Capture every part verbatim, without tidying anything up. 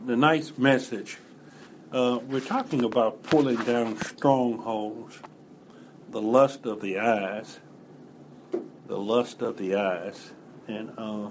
Tonight's message, uh, we're talking about pulling down strongholds, the lust of the eyes, the lust of the eyes. And uh,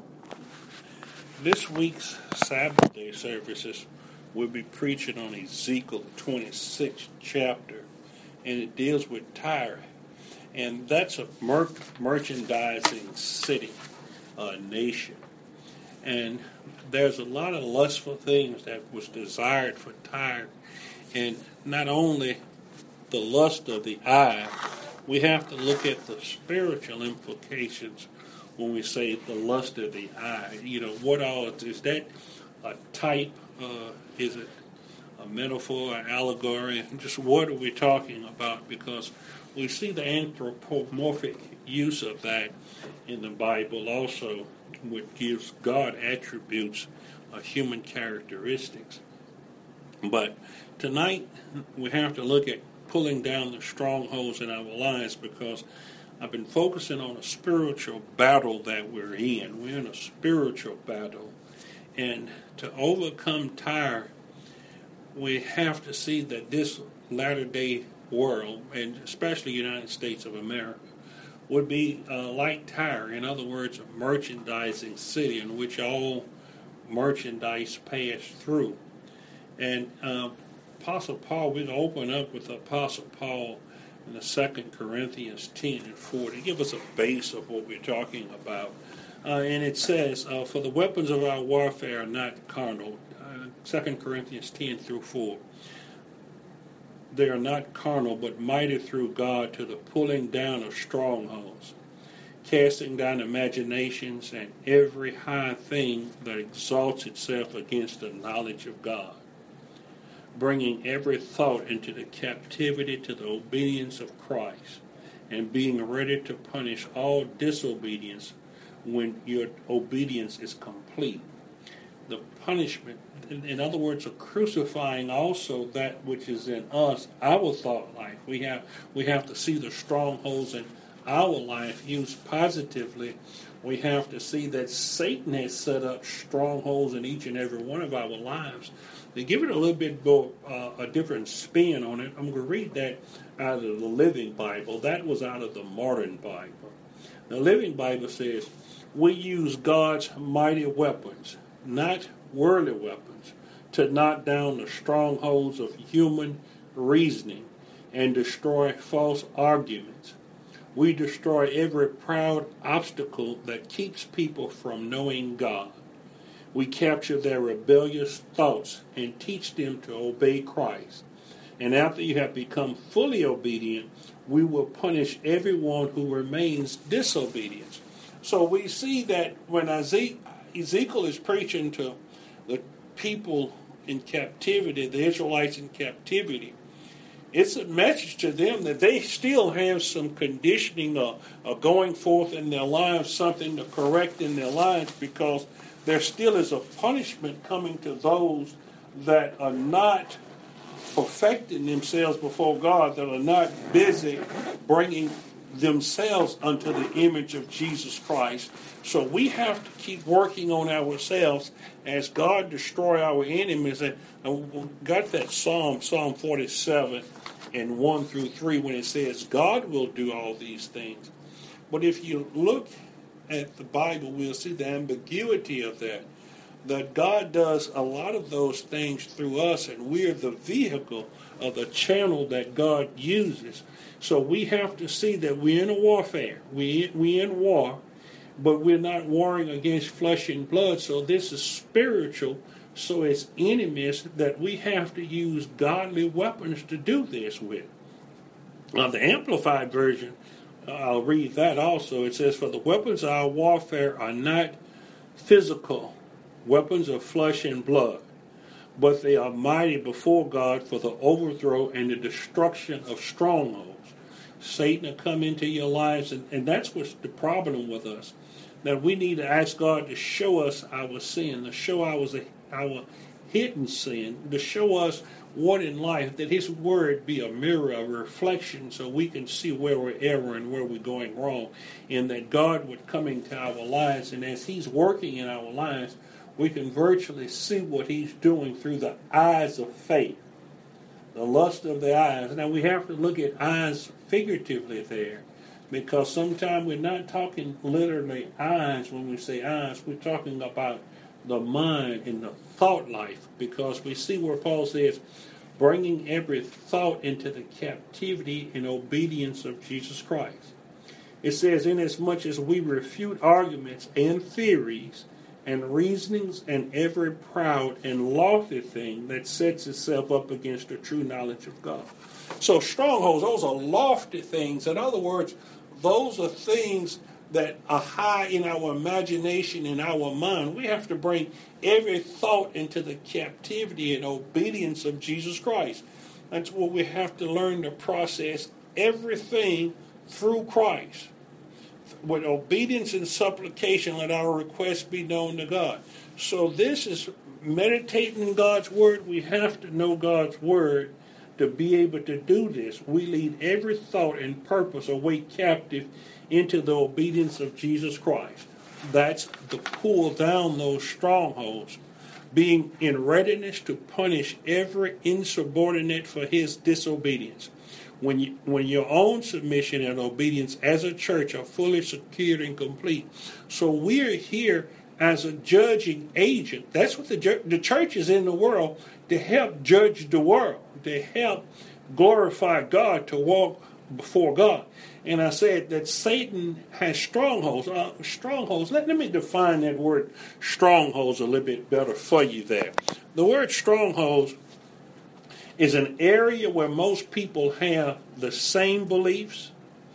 this week's Sabbath day services, we'll be preaching on Ezekiel twenty-sixth chapter, and it deals with Tyre. And that's a mer- merchandising city, uh, nation. And there's a lot of lustful things that was desired for Tyre. And not only the lust of the eye, we have to look at the spiritual implications when we say the lust of the eye. You know, what all is that a type? Uh, is it a metaphor, an allegory? Just what are we talking about? Because we see the anthropomorphic use of that in the Bible also, which gives God attributes of human characteristics. But tonight we have to look at pulling down the strongholds in our lives, because I've been focusing on a spiritual battle that we're in. We're in a spiritual battle. And to overcome Tyre, we have to see that this latter-day world, and especially the United States of America, would be uh, like Tyre. In other words, a merchandising city in which all merchandise passed through. And uh, Apostle Paul, we'll open up with Apostle Paul in the Second Corinthians ten and four to give us a base of what we're talking about. Uh, and it says, uh, for the weapons of our warfare are not carnal. Uh, Second Corinthians ten through four. They are not carnal, but mighty through God to the pulling down of strongholds, casting down imaginations and every high thing that exalts itself against the knowledge of God, bringing every thought into the captivity to the obedience of Christ, and being ready to punish all disobedience when your obedience is complete. The punishment, in, in other words, a crucifying also that which is in us, our thought life. We have we have to see the strongholds in our life used positively. We have to see that Satan has set up strongholds in each and every one of our lives. To give it a little bit more, uh, a different spin on it, I'm going to read that out of the Living Bible. That was out of the Modern Bible. The Living Bible says, we use God's mighty weapons, not worldly weapons, to knock down the strongholds of human reasoning and destroy false arguments. We destroy every proud obstacle that keeps people from knowing God. We capture their rebellious thoughts and teach them to obey Christ. And after you have become fully obedient, we will punish everyone who remains disobedient. So we see that when Ezekiel is preaching to the people in captivity, the Israelites in captivity, it's a message to them that they still have some conditioning or, or going forth in their lives, something to correct in their lives, because there still is a punishment coming to those that are not perfecting themselves before God, that are not busy bringing themselves unto the image of Jesus Christ. So we have to keep working on ourselves as God destroy our enemies. And we got that Psalm, Psalm forty-seven and one through three, when it says God will do all these things. But if you look at the Bible, we'll see the ambiguity of that. That God does a lot of those things through us, and we're the vehicle of the channel that God uses. So we have to see that we're in a warfare. We we in war, but we're not warring against flesh and blood. So this is spiritual. So it's enemies that we have to use godly weapons to do this with. Now the Amplified Version, I'll read that also. It says, for the weapons of our warfare are not physical weapons of flesh and blood, but they are mighty before God for the overthrow and the destruction of strongholds. Satan will come into your lives, and, and that's what's the problem with us, that we need to ask God to show us our sin, to show our, our hidden sin, to show us what in life, that His Word be a mirror, a reflection, so we can see where we're erring and where we're going wrong, and that God would come into our lives, and as He's working in our lives, we can virtually see what he's doing through the eyes of faith, the lust of the eyes. Now we have to look at eyes figuratively there, because sometimes we're not talking literally eyes when we say eyes. We're talking about the mind and the thought life, because we see where Paul says, bringing every thought into the captivity and obedience of Jesus Christ. It says, inasmuch as we refute arguments and theories and reasonings and every proud and lofty thing that sets itself up against the true knowledge of God. So strongholds, those are lofty things. In other words, those are things that are high in our imagination, in our mind. We have to bring every thought into the captivity and obedience of Jesus Christ. That's what we have to learn to process everything through Christ. With obedience and supplication, let our requests be known to God. So this is meditating in God's Word. We have to know God's Word to be able to do this. We lead every thought and purpose away captive into the obedience of Jesus Christ. That's to pull down those strongholds, being in readiness to punish every insubordinate for his disobedience. When you, when your own submission and obedience as a church are fully secured and complete. So we are here as a judging agent. That's what the, the church is in the world, to help judge the world, to help glorify God, to walk before God. And I said that Satan has strongholds. Uh, strongholds, let, let me define that word strongholds a little bit better for you there. The word strongholds is an area where most people have the same beliefs,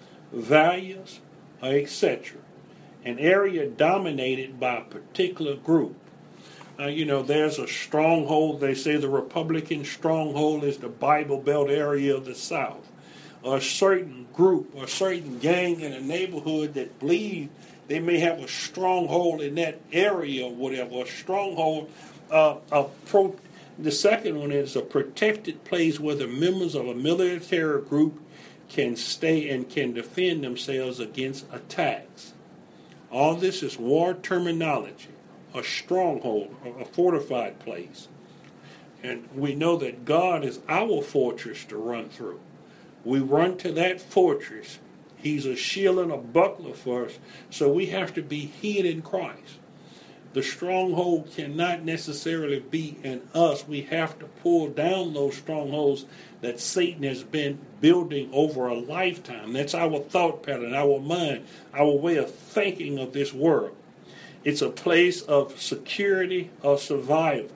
values, et cetera. An area dominated by a particular group. Uh, you know, there's a stronghold. They say the Republican stronghold is the Bible Belt area of the South. A certain group or a certain gang in a neighborhood that believe they may have a stronghold in that area or whatever. A stronghold, uh, a pro. The second one is a protected place where the members of a military group can stay and can defend themselves against attacks. All this is war terminology. A stronghold, a fortified place. And we know that God is our fortress to run through. We run to that fortress. He's a shield and a buckler for us. So we have to be hid in Christ. The stronghold cannot necessarily be in us. We have to pull down those strongholds that Satan has been building over a lifetime. That's our thought pattern, our mind, our way of thinking of this world. It's a place of security, of survival.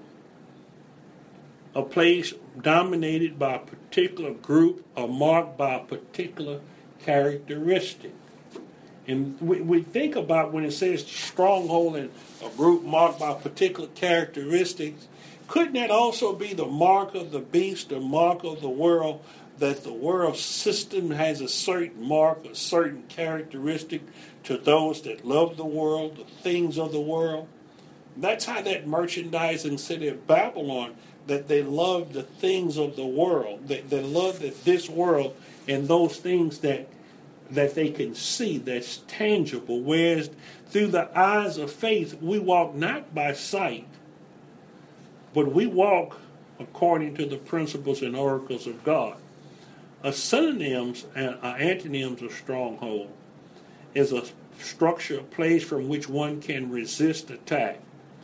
A place dominated by a particular group or marked by a particular characteristic. And we, we think about when it says stronghold and a group marked by particular characteristics, couldn't that also be the mark of the beast, the mark of the world, that the world system has a certain mark, a certain characteristic to those that love the world, the things of the world? That's how that merchandising city of Babylon, that they love the things of the world. They, they love that this world and those things that that they can see, that's tangible. Whereas through the eyes of faith, we walk not by sight, but we walk according to the principles and oracles of God. A synonyms and uh, antonyms of stronghold is a structure, a place from which one can resist attack.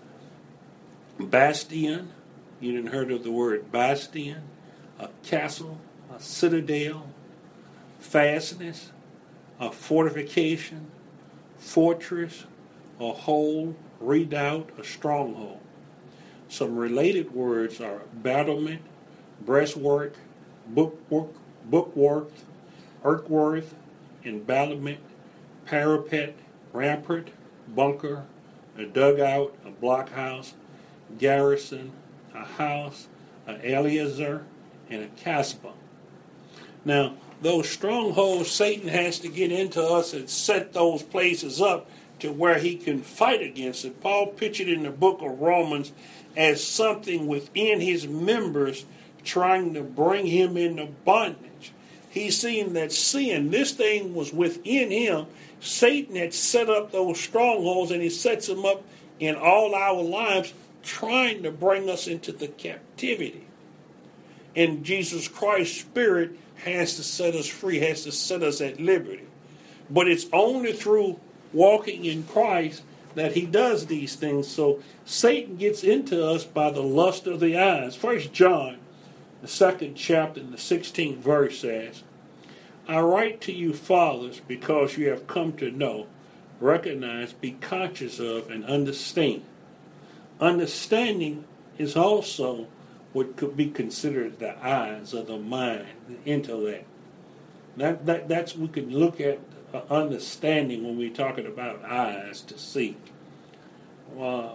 Bastion, you didn't heard of the word bastion, a castle, a citadel, fastness, a fortification, fortress, a hold, redoubt, a stronghold. Some related words are battlement, breastwork, bookwork, bookwork, earthwork, embattlement, parapet, rampart, bunker, a dugout, a blockhouse, garrison, a house, an Eleazar, and a casbah. Now, those strongholds, Satan has to get into us and set those places up to where he can fight against it. Paul pictured in the book of Romans as something within his members trying to bring him into bondage. He's seeing that sin, this thing was within him. Satan had set up those strongholds, and he sets them up in all our lives trying to bring us into the captivity. And Jesus Christ's Spirit has to set us free, has to set us at liberty. But it's only through walking in Christ that he does these things. So Satan gets into us by the lust of the eyes. First John, the second chapter, and the sixteenth verse says, I write to you, fathers, because you have come to know, recognize, be conscious of, and understand. Understanding is also what could be considered the eyes of the mind, the intellect. That, that, that's we can look at uh, understanding when we're talking about eyes to see. Uh,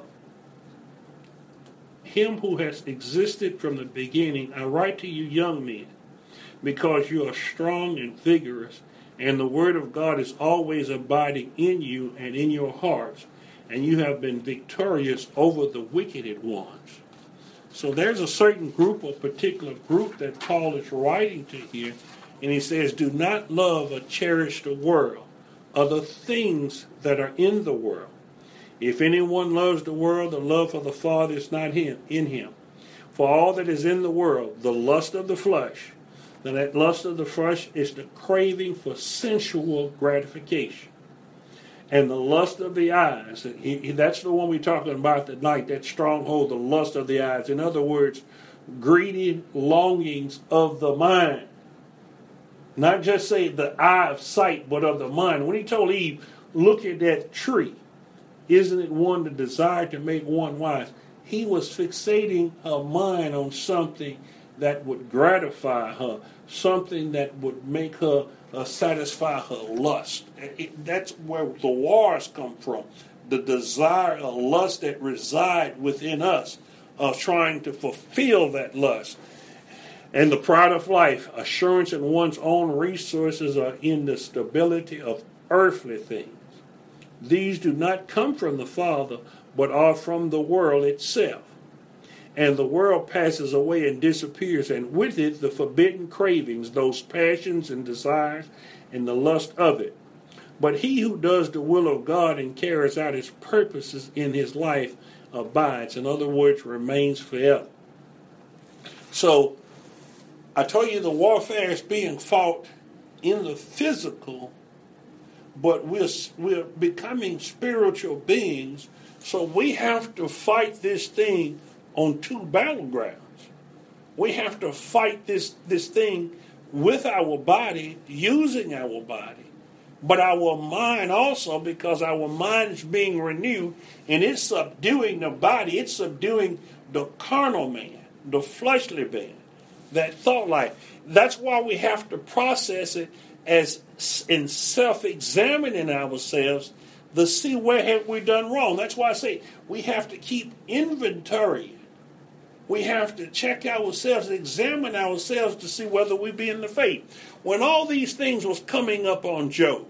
him who has existed from the beginning, I write to you, young men, because you are strong and vigorous, and the word of God is always abiding in you and in your hearts, and you have been victorious over the wicked ones. So there's a certain group, a particular group that Paul is writing to here, and he says, do not love or cherish the world or the things that are in the world. If anyone loves the world, the love of the Father is not him, in him. For all that is in the world, the lust of the flesh, and that lust of the flesh is the craving for sensual gratification. And the lust of the eyes, he, he, that's the one we're talking about tonight, that stronghold, the lust of the eyes. In other words, greedy longings of the mind. Not just say the eye of sight, but of the mind. When he told Eve, look at that tree, isn't it one the desire to make one wise? He was fixating her mind on something that would gratify her, something that would make her uh, satisfy her lust. It, that's where the wars come from. The desire, a lust that reside within us, of uh, trying to fulfill that lust. And the pride of life, assurance in one's own resources, are in the stability of earthly things. These do not come from the Father, but are from the world itself. And the world passes away and disappears, and with it the forbidden cravings, those passions and desires, and the lust of it. But he who does the will of God and carries out his purposes in his life abides. In other words, remains forever. So, I told you the warfare is being fought in the physical, but we're, we're becoming spiritual beings, so we have to fight this thing on two battlegrounds. We have to fight this, this thing with our body, using our body, but our mind also, because our mind is being renewed, and it's subduing the body, it's subduing the carnal man, the fleshly man, that thought life. That's why we have to process it as in self-examining ourselves to see where have we done wrong. That's why I say we have to keep inventory. We have to check ourselves, examine ourselves to see whether we be in the faith. When all these things was coming up on Job,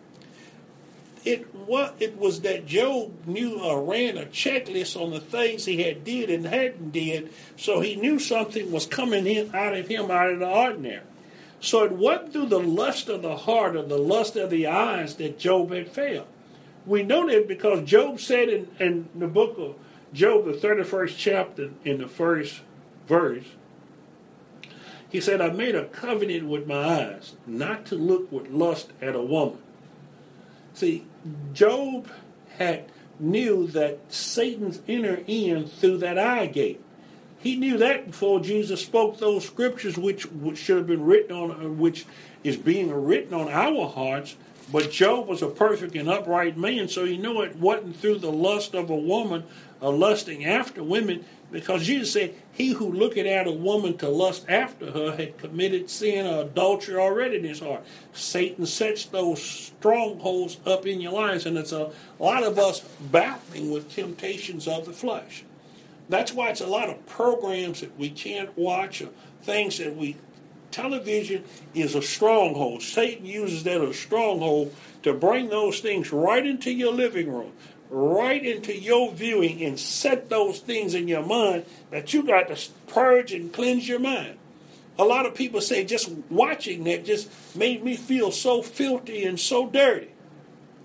it what it was that Job knew or ran a checklist on the things he had did and hadn't did, so he knew something was coming in out of him out of the ordinary. So it wasn't through the lust of the heart or the lust of the eyes that Job had failed. We know that because Job said in, in the book of Job, the thirty-first chapter, in the first verse, he said, I made a covenant with my eyes not to look with lust at a woman. See, Job had knew that Satan's inner in through that eye gate. He knew that before Jesus spoke those scriptures, which, which should have been written on, which is being written on our hearts. But Job was a perfect and upright man, so he knew it wasn't through the lust of a woman or lusting after women, because Jesus said, he who looketh at a woman to lust after her had committed sin or adultery already in his heart. Satan sets those strongholds up in your lives, and it's a, a lot of us battling with temptations of the flesh. That's why it's a lot of programs that we can't watch, or things that we... Television is a stronghold. Satan uses that as a stronghold to bring those things right into your living room, right into your viewing, and set those things in your mind that you got to purge and cleanse your mind. A lot of people say just watching that just made me feel so filthy and so dirty.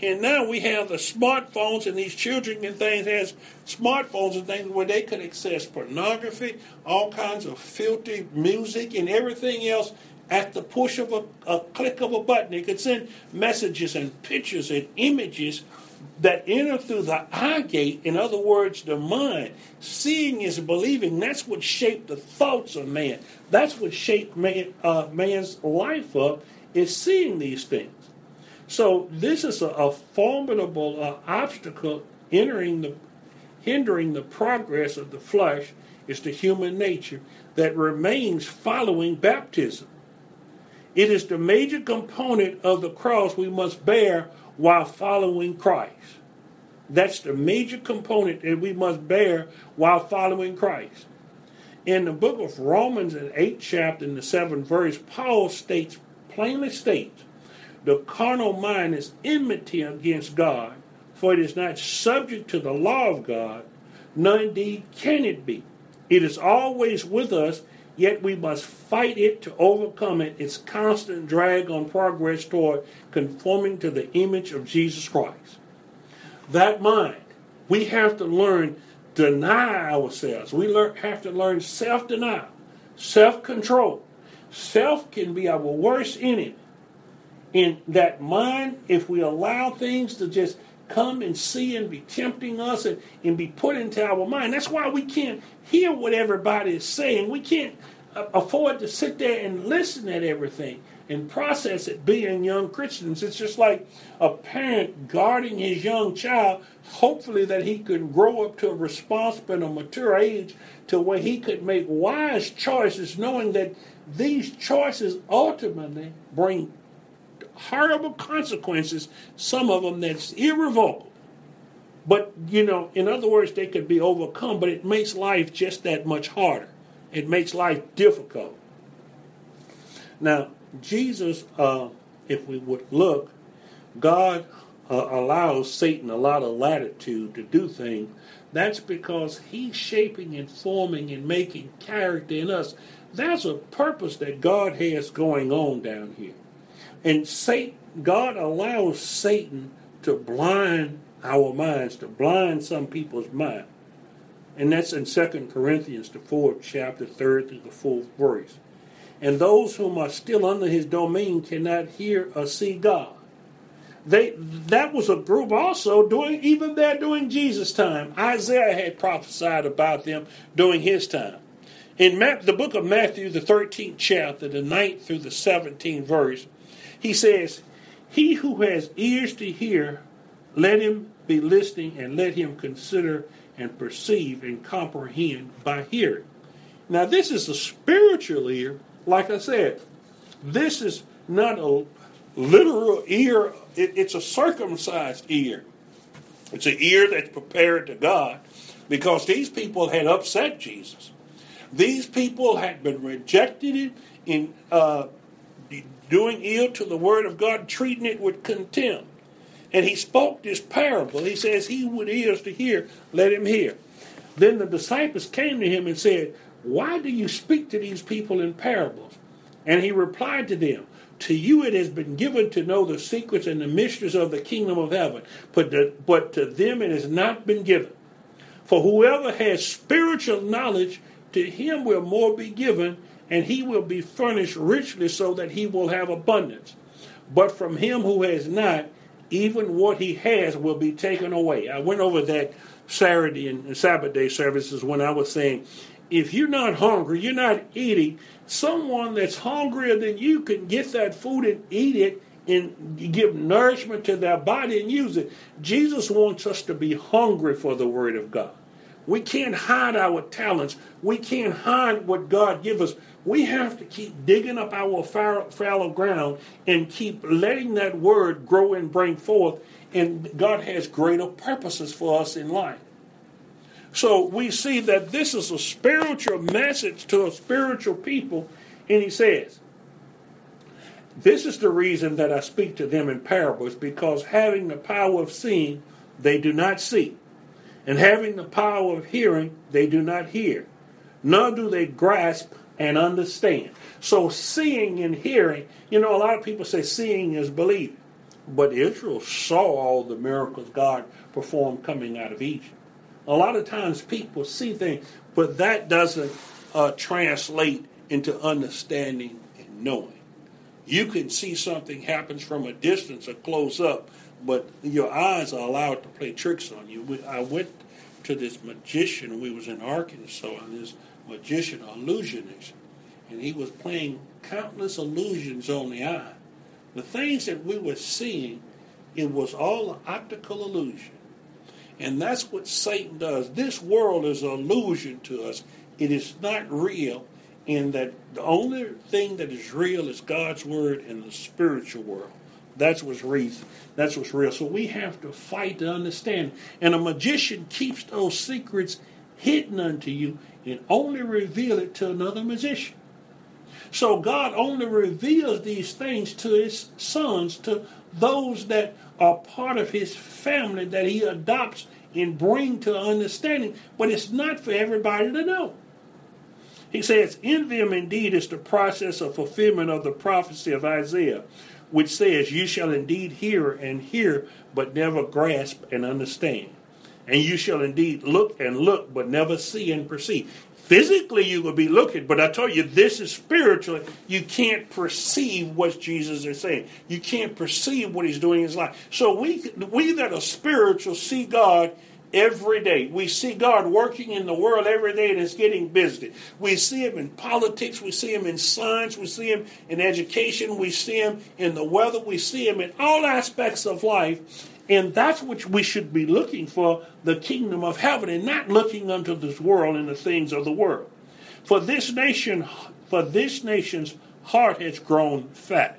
And now we have the smartphones, and these children and things has smartphones and things where they could access pornography, all kinds of filthy music, and everything else at the push of a, a click of a button. They could send messages and pictures and images that enter through the eye gate. In other words, the mind. Seeing is believing. That's what shaped the thoughts of man. That's what shaped man, uh, man's life up, is seeing these things. So this is a, a formidable uh, obstacle entering the, hindering the progress of the flesh, is the human nature that remains following baptism. It is the major component of the cross we must bear while following Christ. That's the major component that we must bear while following Christ. In the book of Romans, in the eighth chapter, in the seventh verse, Paul states, plainly states, the carnal mind is enmity against God, for it is not subject to the law of God, nor indeed can it be. It is always with us, yet we must fight it to overcome it, its constant drag on progress toward conforming to the image of Jesus Christ. That mind, we have to learn to deny ourselves. We learn, have to learn self-denial, self-control. Self can be our worst enemy. In that mind, if we allow things to just come and see and be tempting us and, and be put into our mind, that's why we can't hear what everybody is saying. We can't uh, afford to sit there and listen at everything and process it being young Christians. It's just like a parent guarding his young child, hopefully that he could grow up to a responsible and a mature age to where he could make wise choices, knowing that these choices ultimately bring horrible consequences, some of them that's irrevocable. But, you know, in other words, they could be overcome, but it makes life just that much harder. It makes life difficult. Now, Jesus, uh, if we would look, God uh, allows Satan a lot of latitude to do things. That's because he's shaping and forming and making character in us. There's a purpose that God has going on down here. And Satan, God allows Satan to blind our minds, to blind some people's mind. And that's in Second Corinthians, the fourth chapter, third through the fourth verse. And those whom are still under his domain cannot hear or see God. They that was a group also doing even there during Jesus' time. Isaiah had prophesied about them during his time. In the book of Matthew, the thirteenth chapter, the ninth through the seventeenth verse, he says, he who has ears to hear, let him be listening, and let him consider and perceive and comprehend by hearing. Now this is a spiritual ear. Like I said, this is not a literal ear. It, it's a circumcised ear. It's an ear that's prepared to God, because these people had upset Jesus. These people had been rejected it in uh, doing ill to the word of God, treating it with contempt. And he spoke this parable. He says, he with ears to hear, let him hear. Then the disciples came to him and said, why do you speak to these people in parables? And he replied to them, to you it has been given to know the secrets and the mysteries of the kingdom of heaven, but, the, but to them it has not been given. For whoever has spiritual knowledge, to him will more be given, and he will be furnished richly, so that he will have abundance. But from him who has not, even what he has will be taken away. I went over that Saturday and Sabbath day services when I was saying, if you're not hungry, you're not eating, someone that's hungrier than you can get that food and eat it and give nourishment to their body and use it. Jesus wants us to be hungry for the word of God. We can't hide our talents. We can't hide what God gives us. We have to keep digging up our fallow ground and keep letting that word grow and bring forth. And God has greater purposes for us in life. So we see that this is a spiritual message to a spiritual people. And he says, this is the reason that I speak to them in parables, because having the power of seeing, they do not see. And having the power of hearing, they do not hear. Nor do they grasp and understand. So seeing and hearing, you know, a lot of people say seeing is believing. But Israel saw all the miracles God performed coming out of Egypt. A lot of times people see things, but that doesn't uh, translate into understanding and knowing. You can see something happens from a distance or close up, but your eyes are allowed to play tricks on you. We, I went to this magician. We was in Arkansas, and this magician, illusionist, and he was playing countless illusions on the eye. The things that we were seeing, it was all an optical illusion. And that's what Satan does. This world is an illusion to us. It is not real, in that the only thing that is real is God's word and the spiritual world. That's what's reason. That's what's real. So we have to fight to understand. And a magician keeps those secrets hidden unto you and only reveal it to another magician. So God only reveals these things to his sons, to those that are part of his family that he adopts and bring to understanding. But it's not for everybody to know. He says, in them indeed is the process of fulfillment of the prophecy of Isaiah, which says, you shall indeed hear and hear, but never grasp and understand. And you shall indeed look and look, but never see and perceive. Physically you will be looking, but I told you this is spiritual. You can't perceive what Jesus is saying. You can't perceive what he's doing in his life. So we, we that are spiritual see God every day. We see God working in the world every day, and it's getting busy. We see him in politics. We see him in science. We see him in education. We see him in the weather. We see him in all aspects of life. And that's what we should be looking for, the kingdom of heaven, and not looking unto this world and the things of the world. For this nation, for this nation's heart has grown fat,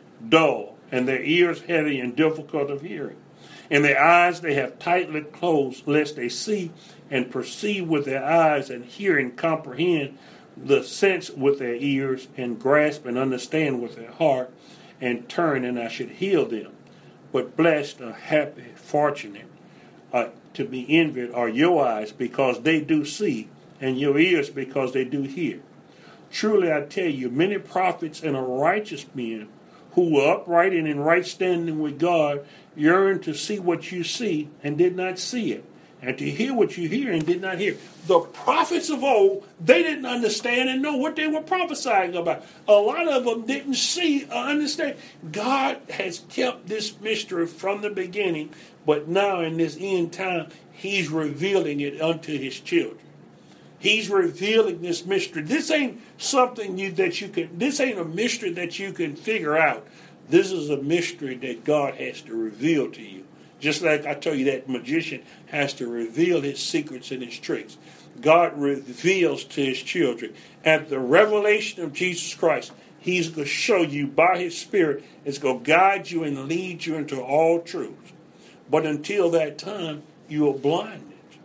dull, and their ears heavy and difficult of hearing. And their eyes they have tightly closed, lest they see and perceive with their eyes, and hear and comprehend the sense with their ears, and grasp and understand with their heart, and turn, and I should heal them. But blessed or happy, fortunate, uh, to be envied are your eyes, because they do see, and your ears because they do hear. Truly I tell you, many prophets and righteous men who were upright and in right standing with God yearned to see what you see and did not see it, and to hear what you hear and did not hear. The prophets of old, they didn't understand and know what they were prophesying about. A lot of them didn't see or understand. God has kept this mystery from the beginning, but now in this end time, he's revealing it unto his children. He's revealing this mystery. This ain't something you, that you can, this ain't a mystery that you can figure out. This is a mystery that God has to reveal to you. Just like I told you, that magician has to reveal his secrets and his tricks. God reveals to his children. At the revelation of Jesus Christ, he's going to show you by his Spirit. It's going to guide you and lead you into all truth. But until that time, you are blinded.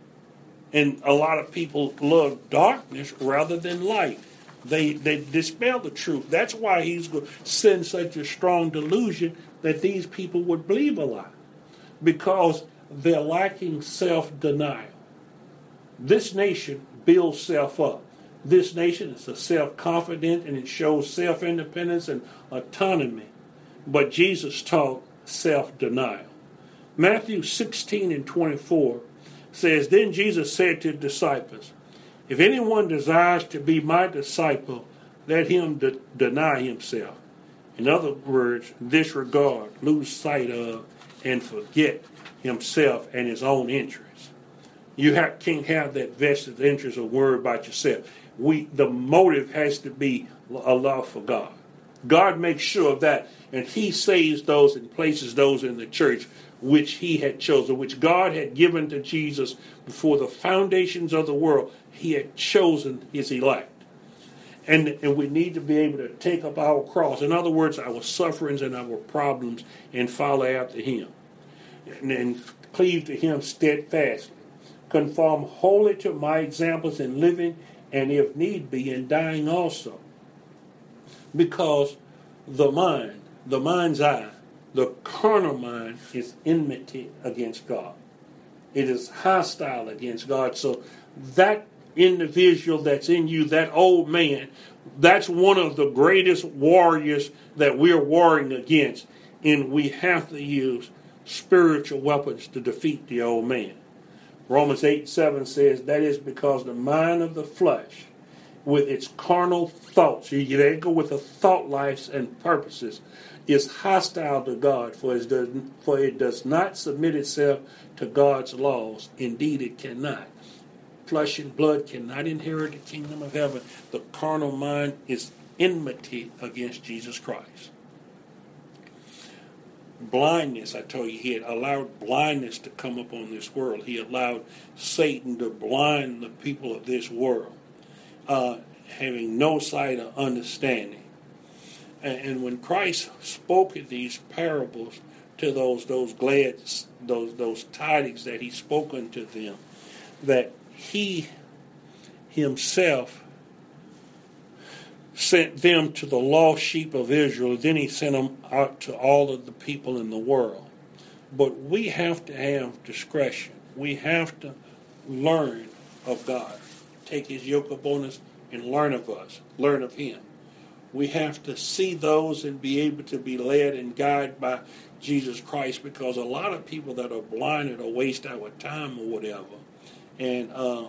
And a lot of people love darkness rather than light. They, they dispel the truth. That's why he's going to send such a strong delusion that these people would believe a lie. Because they're lacking self-denial. This nation builds self up. This nation is a self-confident, and it shows self-independence and autonomy. But Jesus taught self-denial. Matthew sixteen and twenty-four says, Then Jesus said to the disciples, If anyone desires to be my disciple, let him de- deny himself. In other words, disregard, lose sight of, and forget himself and his own interests. You have, can't have that vested interest or worry about yourself. We, the motive has to be a love for God. God makes sure of that, and he saves those and places those in the church which he had chosen, which God had given to Jesus before the foundations of the world. He had chosen his elect. And, and we need to be able to take up our cross. In other words, our sufferings and our problems, and follow after him. And, and cleave to him steadfastly. Conform wholly to my examples in living, and if need be, in dying also. Because the mind, the mind's eye, the carnal mind is enmity against God. It is hostile against God. So that individual that's in you, that old man, that's one of the greatest warriors that we're warring against. and we have to use spiritual weapons to defeat the old man. Romans eight seven says that is because the mind of the flesh, with its carnal thoughts, you there go with the thought lives and purposes, is hostile to God, for it, does, for it does not submit itself to God's laws. Indeed, it cannot. Flesh and blood cannot inherit the kingdom of heaven. The carnal mind is enmity against Jesus Christ. Blindness, I told you, he had allowed blindness to come upon this world. He allowed Satan to blind the people of this world, uh, having no sight or understanding. And, and when Christ spoke in these parables to those those glad those those tidings that he spoke unto them, that he himself sent them to the lost sheep of Israel. Then he sent them out to all of the people in the world. But we have to have discretion. We have to learn of God. Take his yoke upon us and learn of us. Learn of him. We have to see those and be able to be led and guided by Jesus Christ, because a lot of people that are blinded or waste our time or whatever. And uh,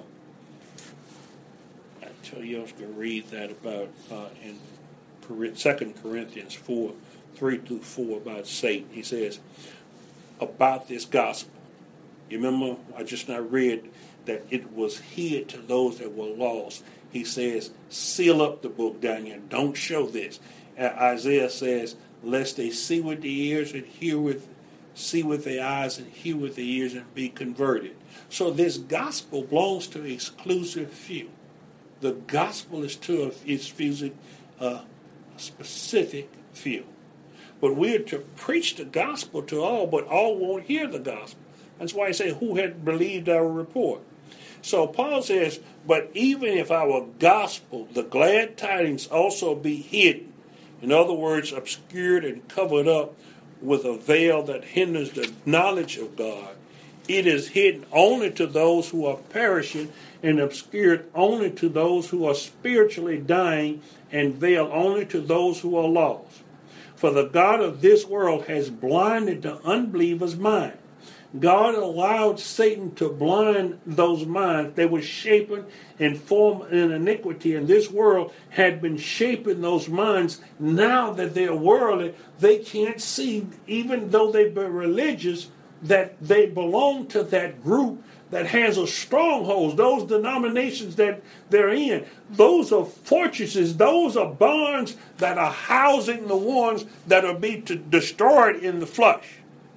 I tell you, I was going to read that about uh, in Second Corinthians four, three through four about Satan. He says, about this gospel. You remember, I just now read that it was hid to those that were lost. He says, seal up the book, Daniel. Don't show this. Uh, Isaiah says, lest they see with the ears and hear with, see with their eyes and hear with their ears and be converted. So this gospel belongs to an exclusive few. The gospel is to a exclusive, uh, specific few. But we're to preach the gospel to all, but all won't hear the gospel. That's why I say, who had believed our report? So Paul says, but even if our gospel, the glad tidings, also be hidden, in other words, obscured and covered up with a veil that hinders the knowledge of God, it is hidden only to those who are perishing and obscured only to those who are spiritually dying, and veiled only to those who are lost. For the God of this world has blinded the unbelievers' mind. God allowed Satan to blind those minds. They were shapen and formed in iniquity, and this world had been shaping those minds. Now that they're worldly, they can't see, even though they've been religious, that they belong to that group that has a stronghold. Those denominations that they're in, those are fortresses, those are barns that are housing the ones that are being destroyed in the flesh.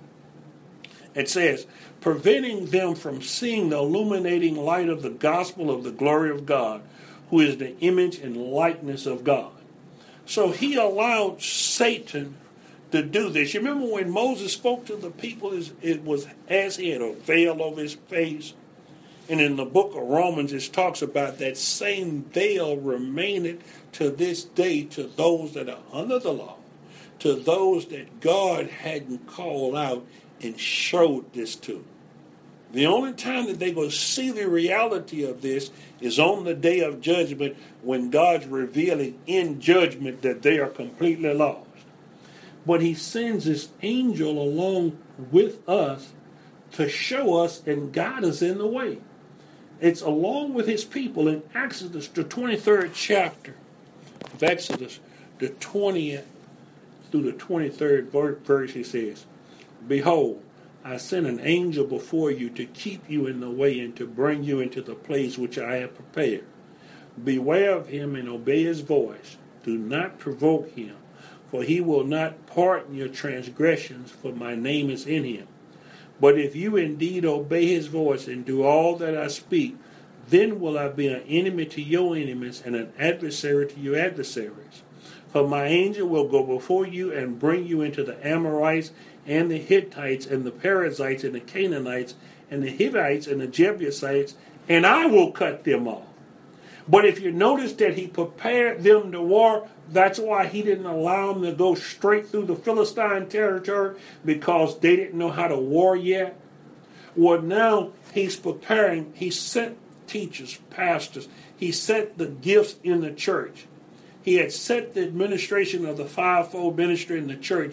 It says, preventing them from seeing the illuminating light of the gospel of the glory of God, who is the image and likeness of God. So he allowed Satan to do this. You remember when Moses spoke to the people, it was as he had a veil over his face. And in the book of Romans, it talks about that same veil remaining to this day to those that are under the law, to those that God hadn't called out and showed this to. The only time that they're going to see the reality of this is on the day of judgment, when God's revealing in judgment that they are completely lost. But he sends this angel along with us to show us and guide us in the way. It's along with his people in Exodus, the twenty-third chapter of Exodus, the twentieth through the twenty-third verse, he says, behold, I send an angel before you to keep you in the way and to bring you into the place which I have prepared. Beware of him and obey his voice. Do not provoke him, for he will not pardon your transgressions, for my name is in him. But if you indeed obey his voice and do all that I speak, then will I be an enemy to your enemies and an adversary to your adversaries. For my angel will go before you and bring you into the Amorites and the Hittites and the Perizzites and the Canaanites and the Hivites and the Jebusites, and I will cut them off. But if you notice that he prepared them to war, that's why he didn't allow them to go straight through the Philistine territory, because they didn't know how to war yet. Well, now he's preparing. He sent teachers, pastors. He sent the gifts in the church. He had set the administration of the fivefold ministry in the church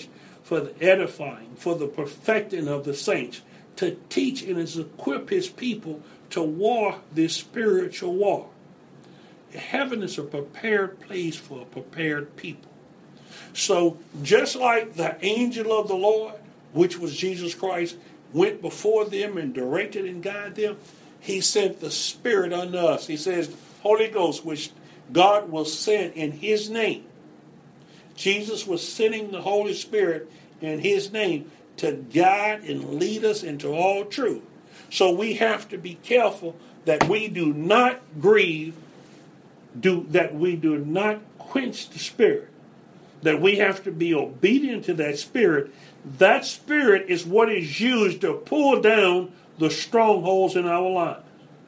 for the edifying, for the perfecting of the saints, to teach and to equip his people to war this spiritual war. Heaven is a prepared place for a prepared people. So just like the angel of the Lord, which was Jesus Christ, went before them and directed and guided them, he sent the Spirit unto us. He says, Holy Ghost, which God will send in his name. Jesus was sending the Holy Spirit in his name to guide and lead us into all truth. So we have to be careful that we do not grieve, do that we do not quench the Spirit. That we have to be obedient to that Spirit. That Spirit is what is used to pull down the strongholds in our lives.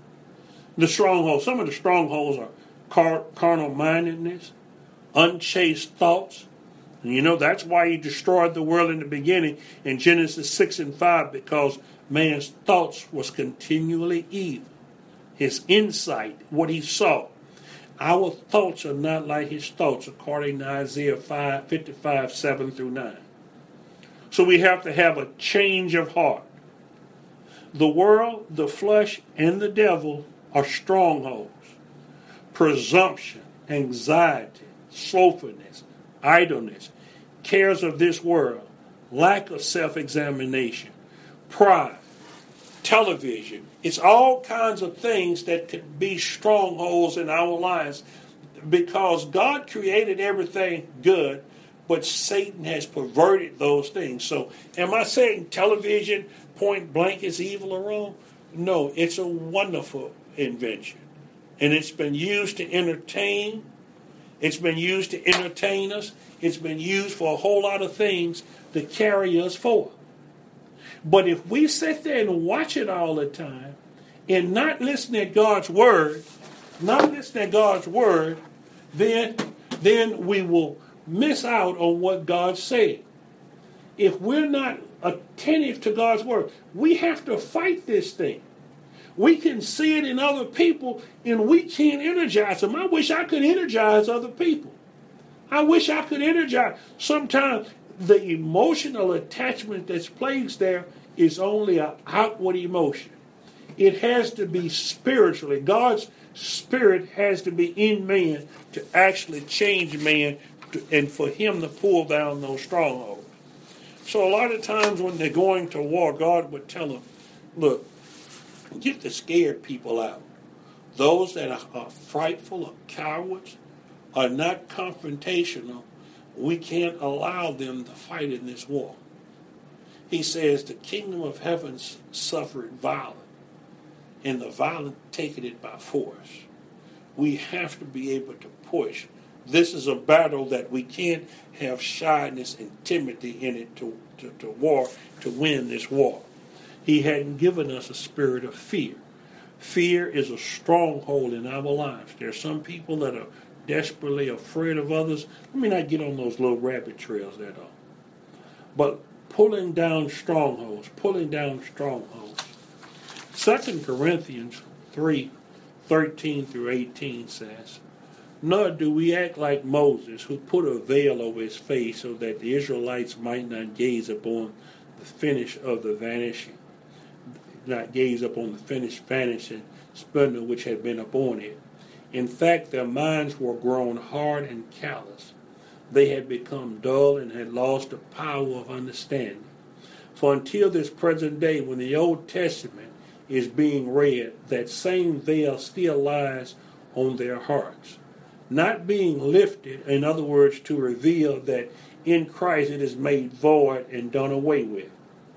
The strongholds, some of the strongholds are car- carnal mindedness, unchaste thoughts. And you know, that's why he destroyed the world in the beginning in Genesis six and five, because man's thoughts was continually evil. His insight, what he saw. Our thoughts are not like his thoughts, according to Isaiah fifty-five, seven through nine. So we have to have a change of heart. The world, the flesh, and the devil are strongholds. Presumption, anxiety, slothfulness, idleness, cares of this world, lack of self-examination, pride, television. It's all kinds of things that can be strongholds in our lives, because God created everything good, but Satan has perverted those things. So am I saying television point blank is evil or wrong? No, it's a wonderful invention. And it's been used to entertain. It's been used to entertain us. It's been used for a whole lot of things to carry us forward. But if we sit there and watch it all the time and not listen to God's word, not listen to God's word, then, then we will miss out on what God said. If we're not attentive to God's word, we have to fight this thing. We can see it in other people and we can't energize them. I wish I could energize other people. I wish I could energize. Sometimes the emotional attachment that's placed there is only an outward emotion. It has to be spiritually. God's spirit has to be in man to actually change man to, and for him to pull down those strongholds. So a lot of times when they're going to war, God would tell them, look, get the scared people out. Those that are, are frightful or cowards are not confrontational. We can't allow them to fight in this war. He says the kingdom of heaven suffered violence, and the violent taking it by force. We have to be able to push. This is a battle that we can't have shyness and timidity in it to, to, to war, to win this war. He hadn't given us a spirit of fear. Fear is a stronghold in our lives. There are some people that are desperately afraid of others. Let me not get on those little rabbit trails that are. But pulling down strongholds, pulling down strongholds. Second Corinthians three, thirteen through eighteen says, nor do we act like Moses, who put a veil over his face so that the Israelites might not gaze upon the finish of the vanishing, not gaze upon the finished vanishing splendor which had been upon it. In fact, their minds were grown hard and callous. They had become dull and had lost the power of understanding. For until this present day, when the Old Testament is being read, that same veil still lies on their hearts, not being lifted, in other words, to reveal that in Christ it is made void and done away with.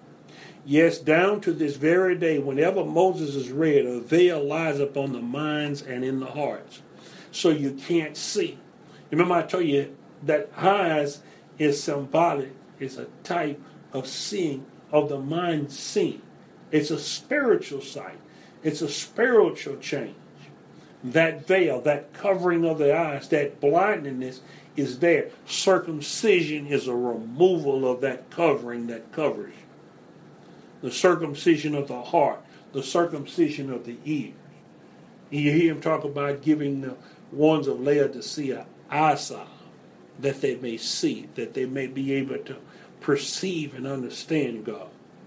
Yes, down to this very day, whenever Moses is read, a veil lies upon the minds and in the hearts, so you can't see. Remember I told you that eyes is symbolic, is a type of seeing, of the mind seeing. It's a spiritual sight. It's a spiritual change. That veil, that covering of the eyes, that blindness is there. Circumcision is a removal of that covering that covers you. The circumcision of the heart, the circumcision of the ears. You hear him talk about giving the ones of Laodicea eye salve, that they may see, that they may be able to perceive and understand God.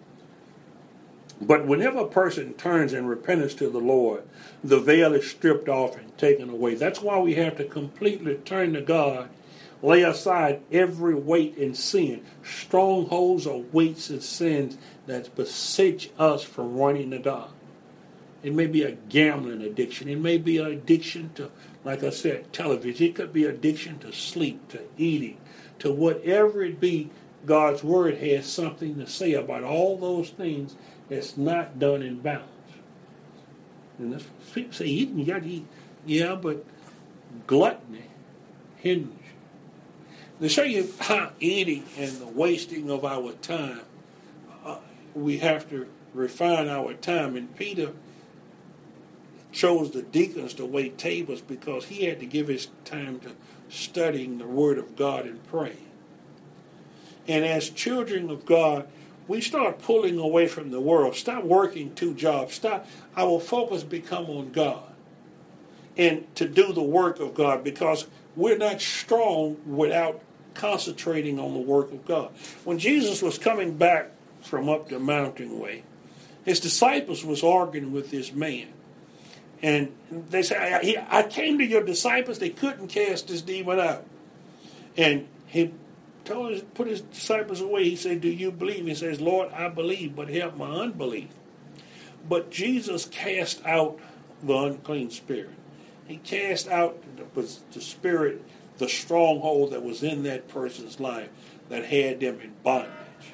But whenever a person turns in repentance to the Lord, the veil is stripped off and taken away. That's why we have to completely turn to God, lay aside every weight and sin, strongholds or weights and sins that beseech us from running to God. It may be a gambling addiction. It may be an addiction to, like I said, television. It could be addiction to sleep, to eating, to whatever it be. God's word has something to say about all those things that's not done in balance. And that's, people say, eating, you got to eat. Yeah, but gluttony hinders you. To show you how eating and the wasting of our time, uh, we have to refine our time. And Peter chose the deacons to wait tables because he had to give his time to studying the Word of God and praying. And as children of God, we start pulling away from the world. Stop working two jobs. Stop. Our focus become on God and to do the work of God, because we're not strong without concentrating on the work of God. When Jesus was coming back from up the mountain way, his disciples was arguing with this man. And they said, I, I came to your disciples, they couldn't cast this demon out. And he told us, put his disciples away. He said, do you believe? He says, Lord, I believe, but help my unbelief. But Jesus cast out the unclean spirit. He cast out the, the spirit, the stronghold that was in that person's life that had them in bondage.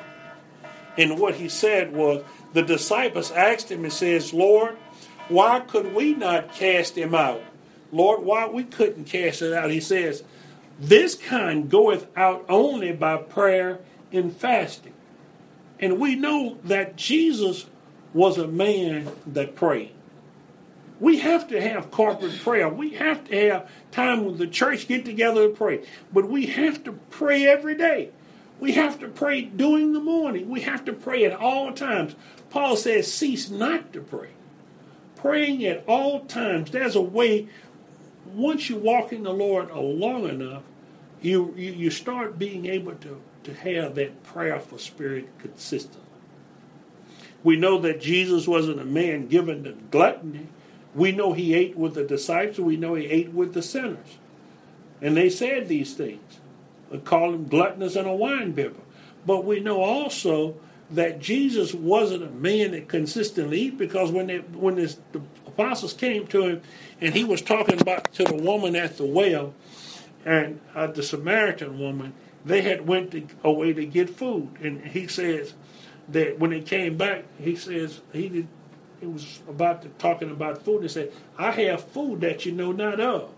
And what he said was, the disciples asked him and says, Lord, why could we not cast him out? Lord, why we couldn't cast it out? He says, this kind goeth out only by prayer and fasting. And we know that Jesus was a man that prayed. We have to have corporate prayer. We have to have time with the church, get together and pray. But we have to pray every day. We have to pray during the morning. We have to pray at all times. Paul says, cease not to pray. Praying at all times. There's a way, once you walk in the Lord long enough, you, you, you start being able to, to have that prayerful spirit consistently. We know that Jesus wasn't a man given to gluttony. We know he ate with the disciples. We know he ate with the sinners. And they said these things. They called him gluttonous and a winebibber. But we know also that Jesus wasn't a man that consistently ate, because when they, when this, the apostles came to him and he was talking about to the woman at the well and uh, the Samaritan woman, they had went to, away to get food. And he says that when they came back, he says he did. He was about to, talking about food. He said, I have food that you know not of.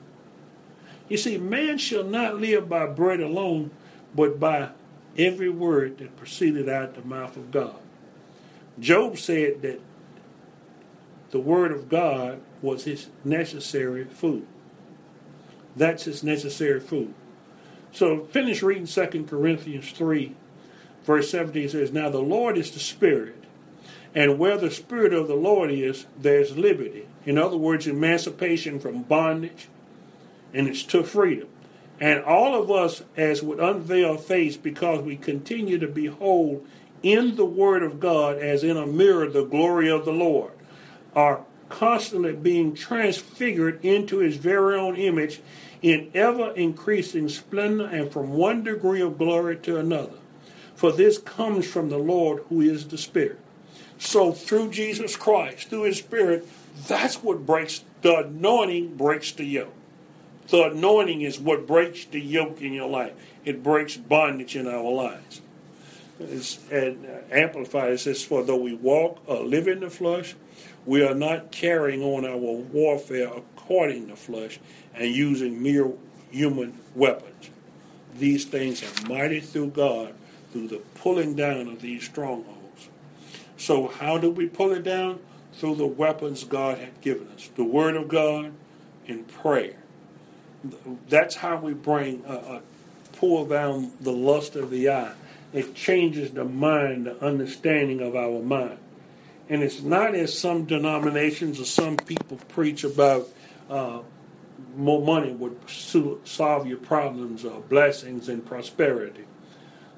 You see, man shall not live by bread alone, but by every word that proceeded out of the mouth of God. Job said that the word of God was his necessary food. That's his necessary food. So finish reading Second Corinthians three, verse seventeen says, now the Lord is the Spirit, and where the Spirit of the Lord is, there's liberty. In other words, emancipation from bondage, and it's to freedom. And all of us, as with unveiled face, because we continue to behold in the Word of God, as in a mirror, the glory of the Lord, are constantly being transfigured into his very own image in ever-increasing splendor and from one degree of glory to another. For this comes from the Lord, who is the Spirit. So through Jesus Christ, through his Spirit, that's what breaks, the anointing breaks the yoke. The anointing is what breaks the yoke in your life. It breaks bondage in our lives. It's, and uh, Amplified, it says, for though we walk or live in the flesh, we are not carrying on our warfare according to flesh and using mere human weapons. These things are mighty through God, through the pulling down of these strongholds. So how do we pull it down? Through the weapons God had given us. The Word of God and prayer. That's how we bring, uh, uh, pull down the lust of the eye. It changes the mind, the understanding of our mind. And it's not as some denominations or some people preach about uh, more money would solve your problems or blessings and prosperity.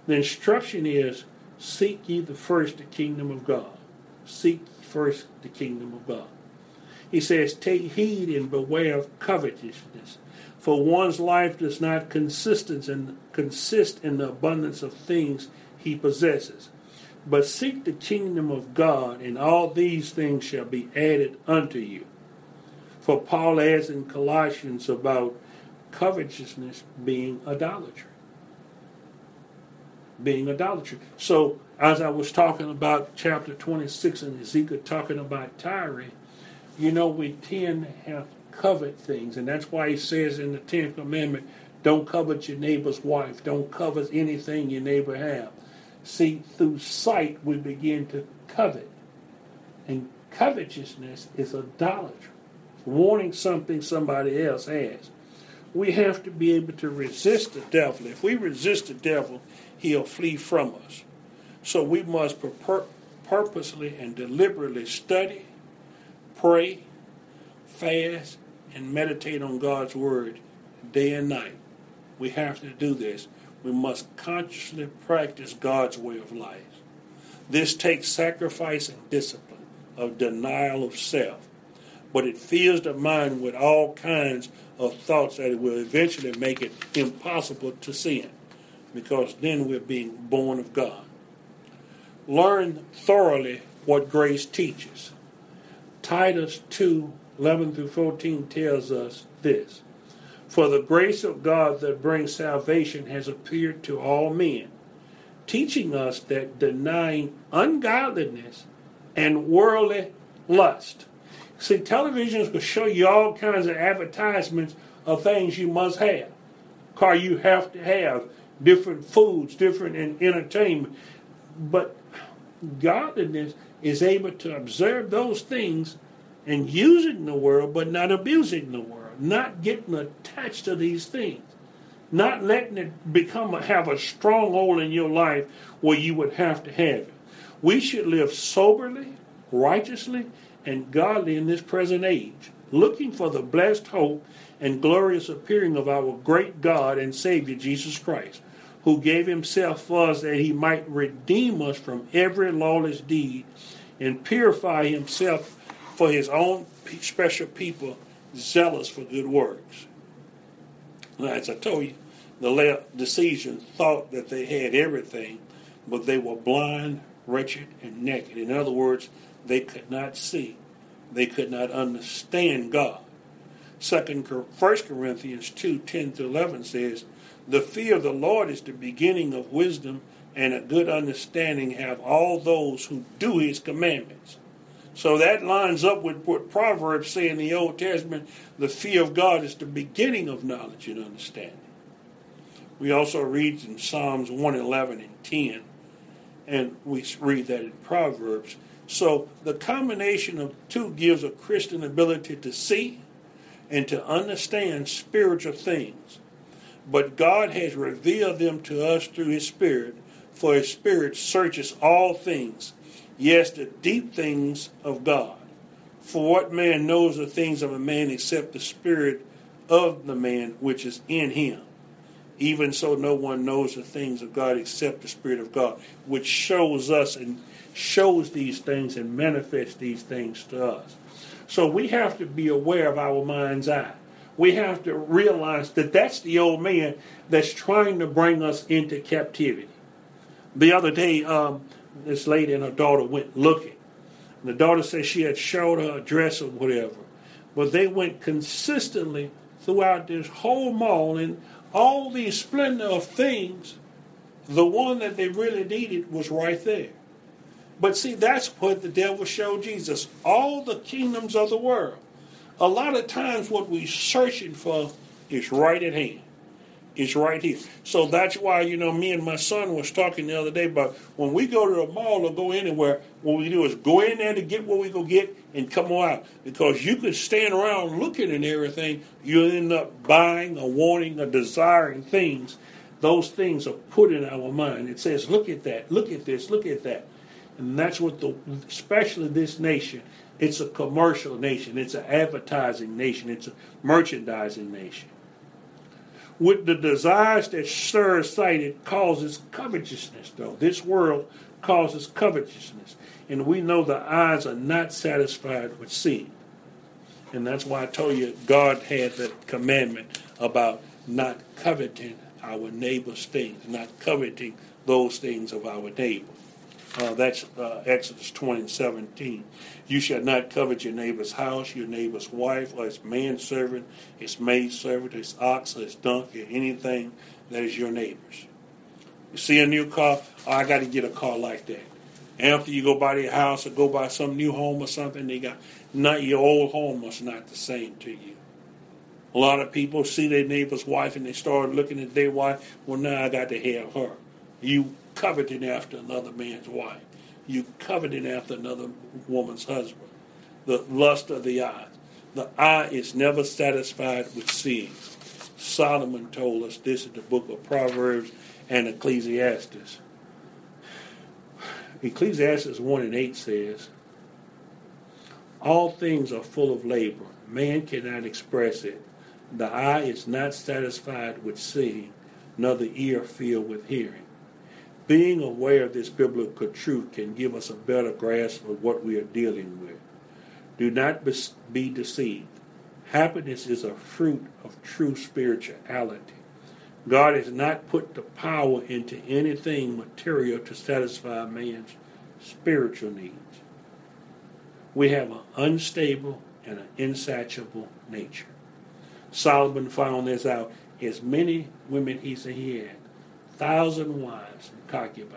The instruction is, seek ye the first the kingdom of God. Seek first the kingdom of God. He says, take heed and beware of covetousness, for one's life does not consist in, consist in the abundance of things he possesses. But seek the kingdom of God, and all these things shall be added unto you. For Paul adds in Colossians about covetousness being idolatry. Being idolatry. So, as I was talking about chapter twenty-six and Ezekiel talking about Tyre, you know, we tend to have covet things. And that's why he says in the tenth commandment, don't covet your neighbor's wife. Don't covet anything your neighbor have. See, through sight we begin to covet. And covetousness is idolatry. Wanting something somebody else has. We have to be able to resist the devil. If we resist the devil, he'll flee from us. So we must pur- purposely and deliberately study, pray, fast, and meditate on God's word day and night. We have to do this. We must consciously practice God's way of life. This takes sacrifice and discipline, of denial of self. But it fills the mind with all kinds of thoughts that will eventually make it impossible to sin, because then we're being born of God. Learn thoroughly what grace teaches. Titus two, eleven through fourteen tells us this. For the grace of God that brings salvation has appeared to all men, teaching us that denying ungodliness and worldly lust. See, televisions will show you all kinds of advertisements of things you must have. Car you have to have, different foods, different in entertainment. But godliness is able to observe those things and using the world, but not abusing the world. Not getting attached to these things. Not letting it become a, have a stronghold in your life where you would have to have it. We should live soberly, righteously, and godly in this present age, looking for the blessed hope and glorious appearing of our great God and Savior Jesus Christ, who gave himself for us that he might redeem us from every lawless deed and purify himself for his own special people, zealous for good works. Now, as I told you, the Laodiceans thought that they had everything, but they were blind, wretched, and naked. In other words, they could not see. They could not understand God. Second, First Corinthians two, ten through eleven says, the fear of the Lord is the beginning of wisdom, and a good understanding have all those who do his commandments. So that lines up with what Proverbs say in the Old Testament. The fear of God is the beginning of knowledge and understanding. We also read in Psalms one eleven and ten, and we read that in Proverbs. So the combination of two gives a Christian ability to see and to understand spiritual things. But God has revealed them to us through his Spirit, for his Spirit searches all things, yes, the deep things of God. For what man knows the things of a man except the spirit of the man which is in him? Even so, no one knows the things of God except the Spirit of God, which shows us and shows these things and manifests these things to us. So we have to be aware of our mind's eye. We have to realize that that's the old man that's trying to bring us into captivity. The other day, um, this lady and her daughter went looking. And the daughter said she had showed her a dress or whatever. But they went consistently throughout this whole mall, and all these splendor of things, the one that they really needed was right there. But see, that's what the devil showed Jesus. All the kingdoms of the world. A lot of times what we're searching for is right at hand. It's right here. So that's why, you know, me and my son was talking the other day about when we go to a mall or go anywhere, what we do is go in there to get what we go get and come out. Because you could stand around looking at everything, you'll end up buying or wanting or desiring things. Those things are put in our mind. It says, look at that, look at this, look at that. And that's what the, especially this nation, it's a commercial nation. It's an advertising nation. It's a merchandising nation. With the desires that stir sight, it causes covetousness, though. This world causes covetousness. And we know the eyes are not satisfied with seeing. And that's why I told you God had the commandment about not coveting our neighbor's things, not coveting those things of our neighbor. Uh, that's uh, Exodus twenty and seventeen. You shall not covet your neighbor's house, your neighbor's wife, or his manservant, his maidservant, his ox, or his donkey, or anything that is your neighbor's. You see a new car? Oh, I got to get a car like that. After you go by their house or go by some new home or something, they got not your old home was not the same to you. A lot of people see their neighbor's wife and they start looking at their wife. Well, now I got to have her. You coveting after another man's wife. You coveting after another woman's husband. The lust of the eye. The eye is never satisfied with seeing. Solomon told us this in the book of Proverbs and Ecclesiastes. Ecclesiastes one and eight says, all things are full of labor. Man cannot express it. The eye is not satisfied with seeing, nor the ear filled with hearing. Being aware of this biblical truth can give us a better grasp of what we are dealing with. Do not be deceived. Happiness is a fruit of true spirituality. God has not put the power into anything material to satisfy man's spiritual needs. We have an unstable and an insatiable nature. Solomon found this out. As many women he said he had, thousand wives and concubines.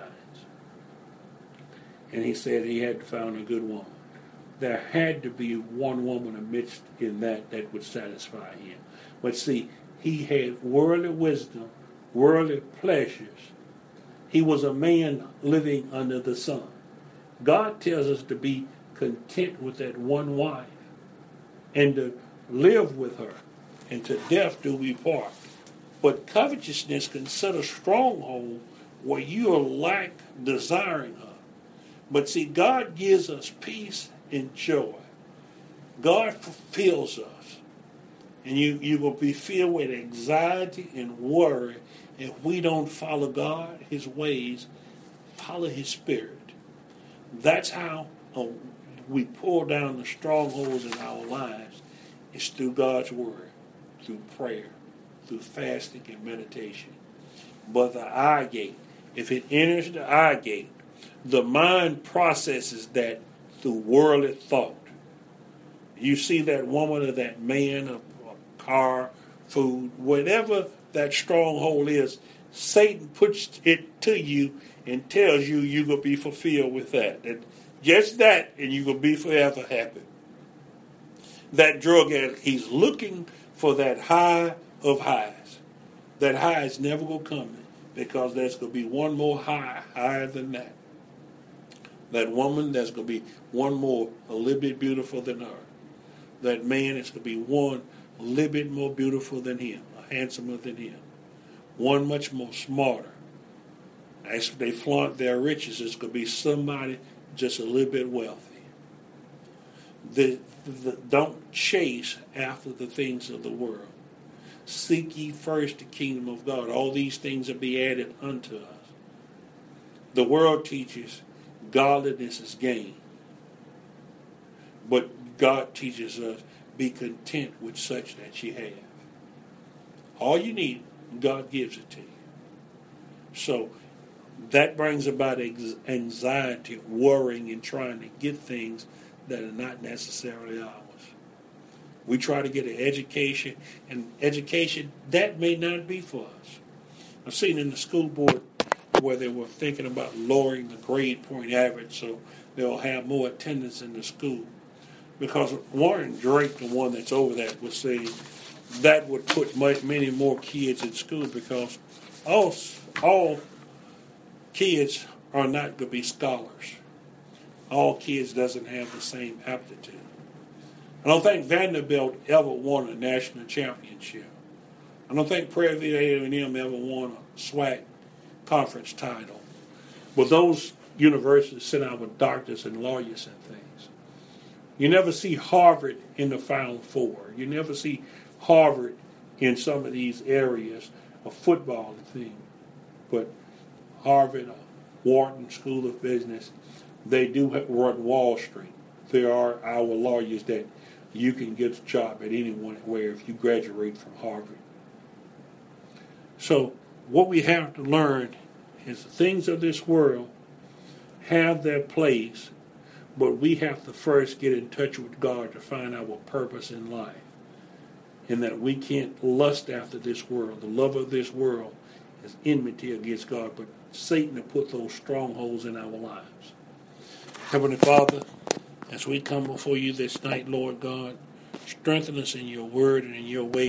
And he said he had found a good woman. There had to be one woman amidst in that that would satisfy him. But see, he had worldly wisdom, worldly pleasures. He was a man living under the sun. God tells us to be content with that one wife and to live with her, and to death do we part. But covetousness can set a stronghold where you are lack desiring her. But see, God gives us peace and joy. God fulfills us. And you, you will be filled with anxiety and worry if we don't follow God, his ways, follow his spirit. That's how uh, we pull down the strongholds in our lives. It's through God's word, through prayer, through fasting and meditation. But the eye gate, if it enters the eye gate, the mind processes that through worldly thought. You see that woman or that man, or a car, food, whatever that stronghold is, Satan puts it to you and tells you you're going to be fulfilled with that. that. Just that, and you're going to be forever happy. That drug addict, he's looking for that high of highs. That high is never going to come because there's going to be one more high, higher than that. That woman, there's going to be one more, a little bit beautiful than her. That man is going to be one, a little bit more beautiful than him, handsomer than him. One much more smarter. As they flaunt their riches, it's going to be somebody just a little bit wealthy. The, the, don't chase after the things of the world. Seek ye first the kingdom of God. All these things will be added unto us. The world teaches godliness is gain. But God teaches us, be content with such that you have. All you need, God gives it to you. So that brings about anxiety, worrying, and trying to get things that are not necessarily ours. We try to get an education, and education, that may not be for us. I've seen in the school board where they were thinking about lowering the grade point average so they'll have more attendance in the school. Because Warren Drake, the one that's over that, was saying that would put many more kids in school because all, all kids are not going to be scholars. All kids doesn't have the same aptitude. I don't think Vanderbilt ever won a national championship. I don't think Prairie View A and M ever won a SWAC conference title. But those universities sent out with doctors and lawyers and things. You never see Harvard in the Final Four. You never see Harvard in some of these areas of football and things. But Harvard, uh, Wharton School of Business, they do run Wall Street. There are our lawyers that you can get a job at anywhere if you graduate from Harvard. So what we have to learn is the things of this world have their place, but we have to first get in touch with God to find our purpose in life. And that we can't lust after this world. The love of this world is enmity against God, but Satan has put those strongholds in our lives. Heavenly Father, as we come before you this night, Lord God, strengthen us in your word and in your way.